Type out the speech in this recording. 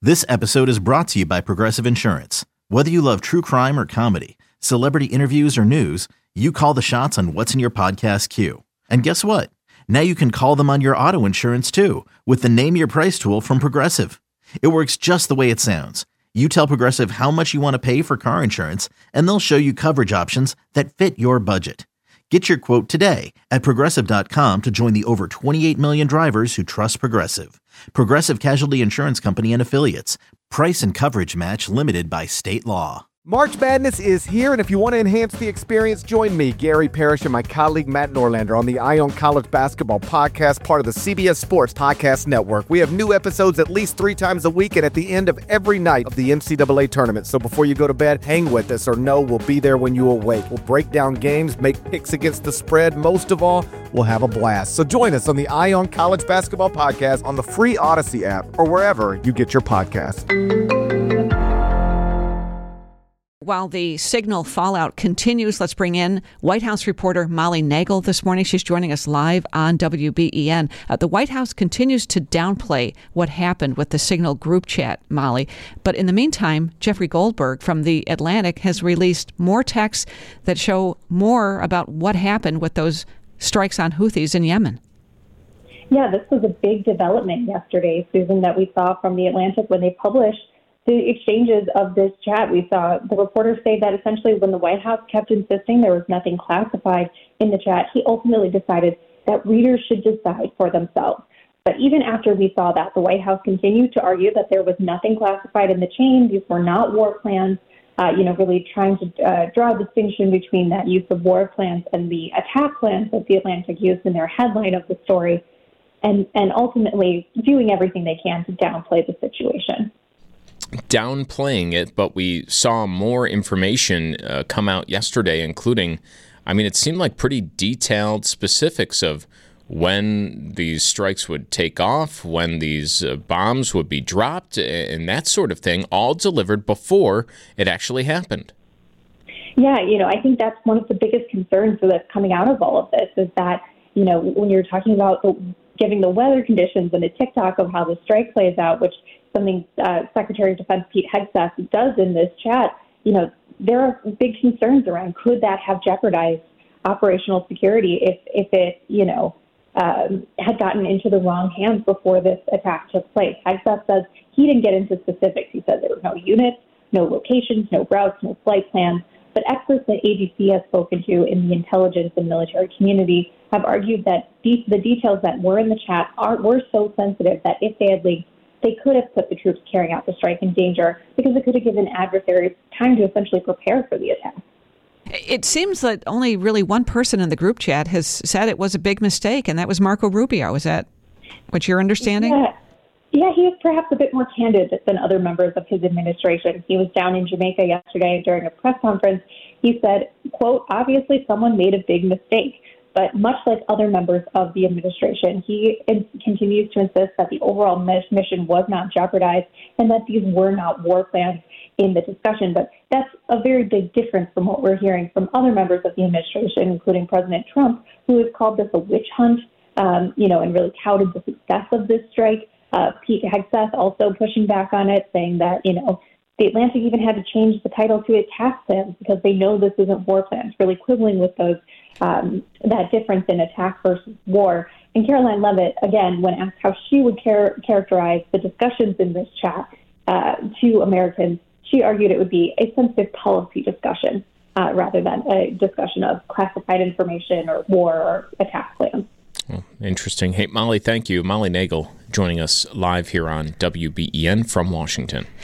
This episode is brought to you by Progressive Insurance. Whether you love true crime or comedy, celebrity interviews or news, you call the shots on what's in your podcast queue. And guess what? Now you can call them on your auto insurance too with the Name Your Price tool from Progressive. It works just the way it sounds. You tell Progressive how much you want to pay for car insurance, and they'll show you coverage options that fit your budget. Get your quote today at Progressive.com to join the over 28 million drivers who trust Progressive. Progressive Casualty Insurance Company and Affiliates. Price and coverage match limited by state law. March Madness is here, and if you want to enhance the experience, join me, Gary Parrish, and my colleague Matt Norlander on the Eye on College Basketball Podcast, part of the CBS Sports Podcast Network. We have new episodes at least 3 times a week and at the end of every night of the NCAA tournament. So before you go to bed, hang with us, or know we'll be there when you awake. We'll break down games, make picks against the spread. Most of all, we'll have a blast. So join us on the Eye on College Basketball Podcast on the free Odyssey app or wherever you get your podcasts. While the signal fallout continues, let's bring in White House reporter Molly Nagel this morning. She's joining us live on WBEN. The White House continues to downplay what happened with the Signal group chat, Molly. But in the meantime, Jeffrey Goldberg from The Atlantic has released more texts that show more about what happened with those strikes on Houthis in Yemen. Yeah, this was a big development yesterday, Susan, that we saw from The Atlantic when they published the exchanges of this chat. We saw the reporters say that essentially when the White House kept insisting there was nothing classified in the chat, he ultimately decided that readers should decide for themselves. But even after we saw that, the White House continued to argue that there was nothing classified in the chain. These were not war plans, really trying to draw a distinction between that use of war plans and the attack plans that The Atlantic used in their headline of the story, and ultimately doing everything they can to downplay the situation. Downplaying it, but we saw more information come out yesterday, including, it seemed like pretty detailed specifics of when these strikes would take off, when these bombs would be dropped, and that sort of thing, all delivered before it actually happened. Yeah, I think that's one of the biggest concerns that's coming out of all of this is that, when you're talking about giving the weather conditions and a TikTok of how the strike plays out, which something Secretary of Defense Pete Hegseth does in this chat, there are big concerns around could that have jeopardized operational security if it, had gotten into the wrong hands before this attack took place. Hegseth says he didn't get into specifics. He said there were no units, no locations, no routes, no flight plans. But experts that ABC has spoken to in the intelligence and military community have argued that the details that were in the chat were so sensitive that if they had leaked, they could have put the troops carrying out the strike in danger because it could have given adversaries time to essentially prepare for the attack. It seems that only really one person in the group chat has said it was a big mistake, and that was Marco Rubio. Is that what you're understanding? Yeah, he is perhaps a bit more candid than other members of his administration. He was down in Jamaica yesterday during a press conference. He said, quote, obviously someone made a big mistake. But much like other members of the administration, he continues to insist that the overall mission was not jeopardized and that these were not war plans in the discussion. But that's a very big difference from what we're hearing from other members of the administration, including President Trump, who has called this a witch hunt, and really touted the success of this strike. Pete Hegseth also pushing back on it, saying that, the Atlantic even had to change the title to attack plans because they know this isn't war plans, really quibbling with those that difference in attack versus war. And Caroline Leavitt, again, when asked how she would characterize the discussions in this chat to Americans, she argued it would be a sensitive policy discussion rather than a discussion of classified information or war or attack plans. Well, interesting. Hey, Molly, thank you. Molly Nagel joining us live here on WBEN from Washington.